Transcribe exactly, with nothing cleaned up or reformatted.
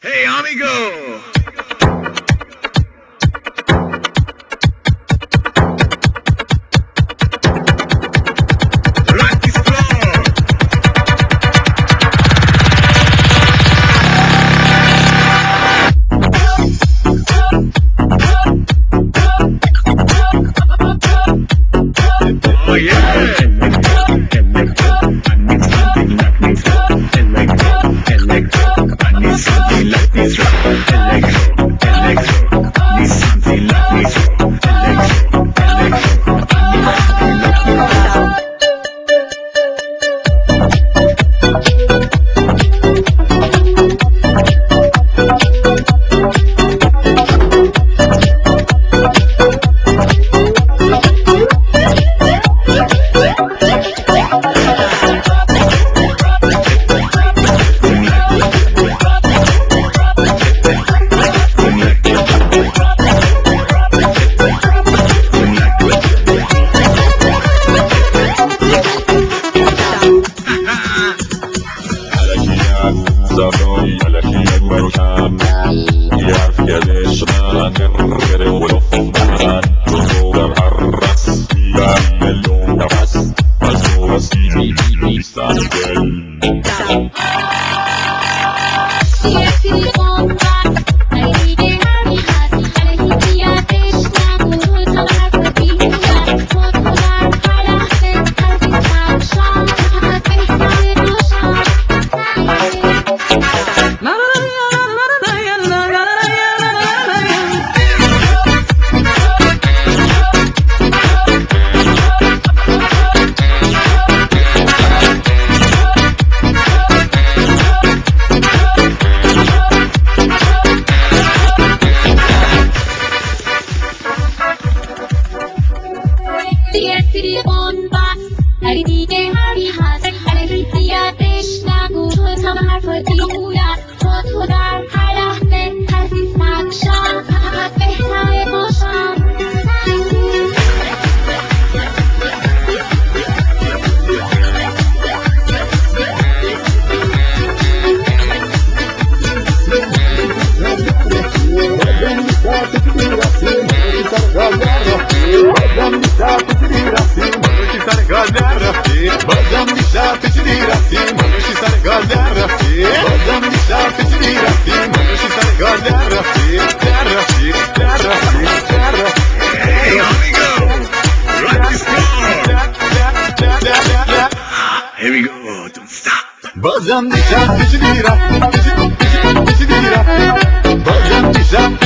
Hey, amigo! Rock this floor! Oh yeah! I need something like this. Electro, electro, need something like this. Electro, electro, I need something like this. زبانی علکی بروشم یه حرف گلش من غرغره و لفتن تو تو در هر رس در ملون نفس از تو رسی نیستن دل اگه دیگه حرفی هست اگه بی‌حیاتش نگو تو تمام حرفاتی بوید تو تو در هر لحظه حرفی نکشم فقط بهتره باشم بازم بیشتر پیچیدی رفتیم همشی سر کار در رفتیم بازم بیشتر پیچیدی رفتیم همشی سر کار در رفتیم در رفتیم در رفتیم در رفتیم Hey, amigo! Rock this floor! Here we go, don't stop! بازم بیشتر پیچیدی رفتیم پیچیدی پیچیدی پیچیدی رفتیم بازم بیشتر